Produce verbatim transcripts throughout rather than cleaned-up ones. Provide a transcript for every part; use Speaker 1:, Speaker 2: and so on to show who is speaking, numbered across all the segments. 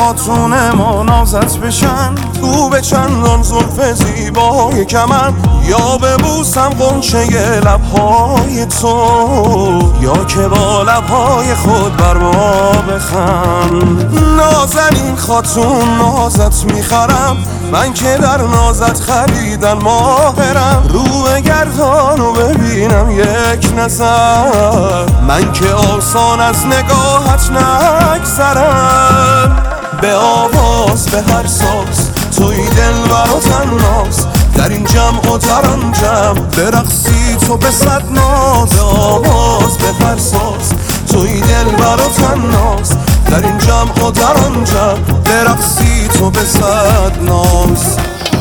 Speaker 1: خاتون ما نازت بشن، تو به چندان زلف زیبای کمن، یا ببوسم غنچه لبهای تو، یا که با لبهای خود بر ما بخند. نازنین خاتون نازت میخرم، من که در نازت خریدن ماهرم. رو بگردان و ببینم یک نظر، من که آسان از نگاهت نگذرم. به آواز به هر ساز توی دلبر و تناز، در این جمع و در آن جمع برقصی تو به صد ناز. به آواز به هر ساز توی دلبر و تناز، در این جمع و در آن جمع برقصی تو به صد ناز.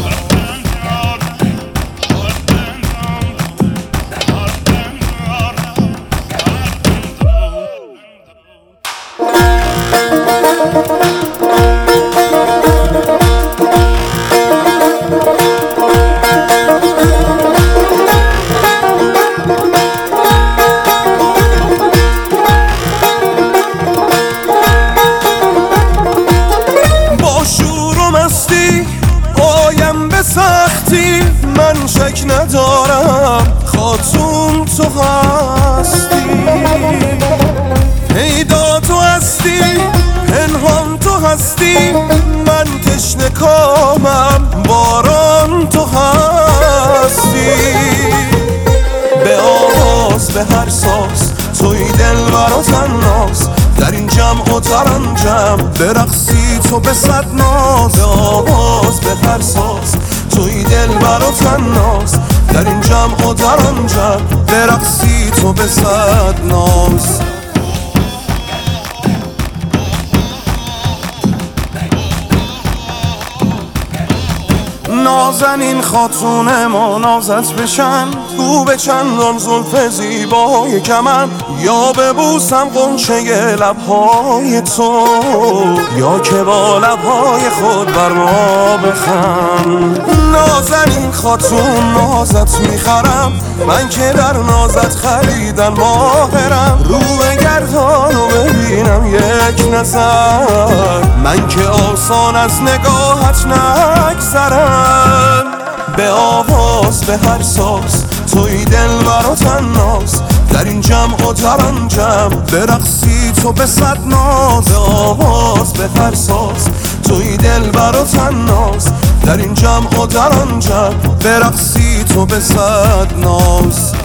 Speaker 1: سختی من شک ندارم، خاتون تو هستی، پیدا تو هستی، پنهان تو هستی. من تشنه کامم، باران تو هستی. به آواز به هر ساز توی دلبر و تناز، در این جمع و در آن جمع برقصی تو به صد ناز. به آواز به هر ساز توی دلبر و تناز، در این جمع و در آن جمع برقصی تو به صد ناز. نازنین خاتون ما نازت بشن، تو به چندان زلف زیبای کمن، یا ببوسم غنچه لبهای تو، یا که با لبهای خود بر ما بخند. نازنین خاتون نازت میخرم، من که در نازت خریدن ماهرم. رو بگردان و ببینم یک نظر، من که آسان از نگاهت نگذرم. به آواز به هر ساز توی دلبر و تناز، در این جمع و در آن جمع برقصی تو به صد ناز. به آواز به هر ساز توی دلبر و تناز، در این جمع و در آن جمع برقصی تو به صد ناز.